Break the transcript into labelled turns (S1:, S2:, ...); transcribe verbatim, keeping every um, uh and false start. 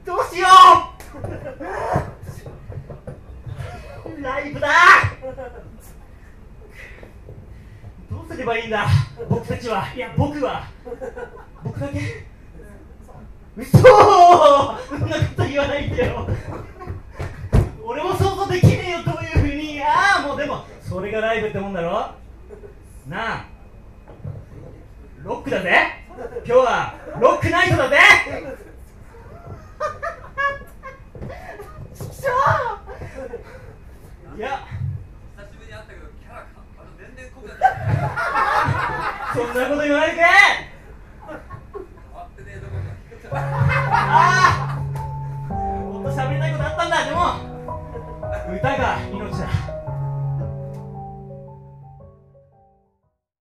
S1: どうしよう。ライブだ。どうすればいいんだ。僕たちは、いや僕は僕だけ。嘘。そんなこと言わないでよ。俺も想像できねえよ、どういうふうに。ああ、もうでもそれがライブってもんだろなあ。ロックだぜ。今日はロックナイトだぜ。いや、
S2: 久しぶりに会ったけどキャラがまだ全然濃くなって
S1: そんなこと言わないでくれ。
S2: あってねえどこか
S1: ああ、もっと喋りたいことあったんだ。でも歌が命だ。